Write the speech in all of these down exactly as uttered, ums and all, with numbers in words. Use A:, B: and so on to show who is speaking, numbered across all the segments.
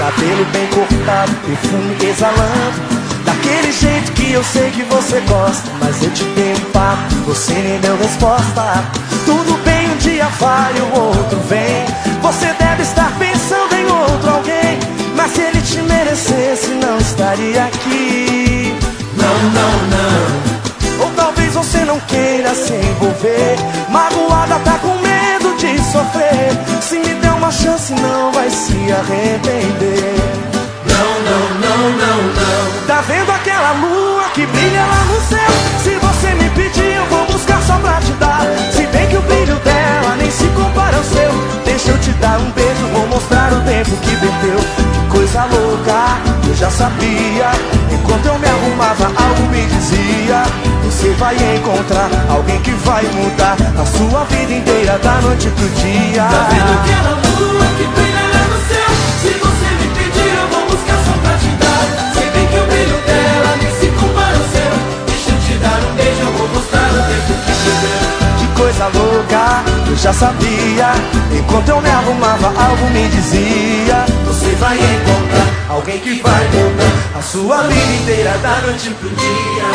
A: cabelo bem cortado, perfume exalando, daquele jeito que eu sei que você gosta. Mas eu te dei um papo, você nem deu resposta. Tudo bem, um dia vai, o outro vem. Você deve estar pensando em outro alguém, mas se ele te merecesse não estaria aqui. Não, não, não. Ou talvez você não queira se envolver, magoada, tá com medo de sofrer. Se me der uma chance não vai se arrepender. Não, não, não, não, não. Tá vendo aquela lua que brilha lá no céu? Se você me pedir eu vou buscar só pra te dar. Se bem que o brilho dela nem se compara ao seu. Deixa eu te dar um beijo, vou mostrar o tempo que perdeu. Que coisa louca, eu já sabia. Enquanto eu me arrumava algo me dizia: você vai encontrar alguém que vai mudar a sua vida inteira da noite pro dia.
B: Tá vendo aquela lua que brilha lá no céu? Se você me pedir eu vou buscar só pra te dar. Se bem que o brilho dela nem se compara ao seu. Deixa eu te dar um beijo, eu vou mostrar o tempo que perdeu.
A: Que coisa louca, eu já sabia. Enquanto eu me arrumava algo me dizia: você vai encontrar alguém que vai mudar a sua vida inteira da noite pro dia.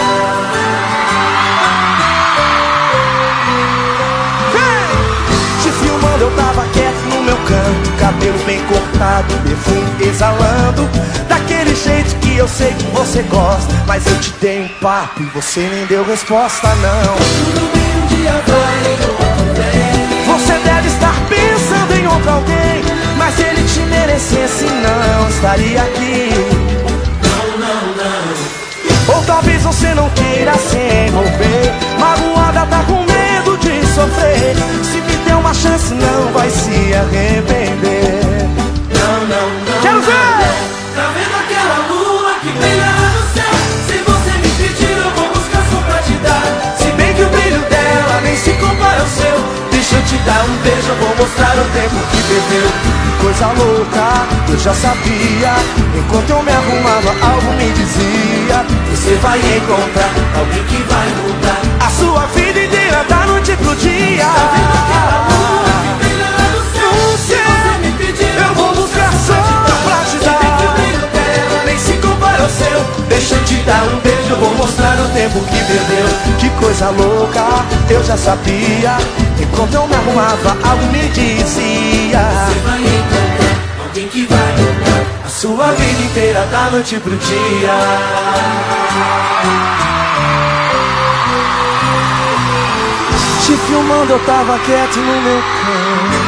A: Te filmando eu tava quieto no meu canto, cabelo bem cortado, perfume exalando, daquele jeito que eu sei que você gosta. Mas eu te dei um papo e você nem deu resposta, não.
B: Tudo bem, um dia vai, outro vem.
A: Você deve estar pensando em outro alguém, mas se ele te merecesse não estaria aqui.
B: Não, não, não.
A: Ou talvez você não queira se envolver, magoada, tá com medo de sofrer. Se me der uma chance não vai se arrepender.
B: Não, não, não.
A: Quero ver!
B: Não. Tá vendo aquela lua que brilha lá no céu? Se você me pedir eu vou buscar só pra te dar.
A: Se bem que o brilho dela nem se compara ao seu. Deixa eu te dar um beijo, eu vou mostrar o tempo que perdeu. Que coisa louca, eu já sabia. Enquanto eu me arrumava algo me dizia: você vai encontrar alguém que vai mudar a sua vida inteira da noite pro dia.
B: Tá vendo aquela lua que brilha lá no céu? Se você me pedir
A: eu vou buscar só pra te dar.
B: Se bem que o brilho dela
A: nem se compara ao seu. Deixa eu te dar um beijo, eu vou mostrar o tempo que perdeu. Que coisa louca, eu já sabia. Enquanto eu me arrumava, algo me dizia:
B: você vai encontrar alguém que vai mudar
A: a sua vida inteira da noite pro dia. Te filmando eu tava quieto no meu canto.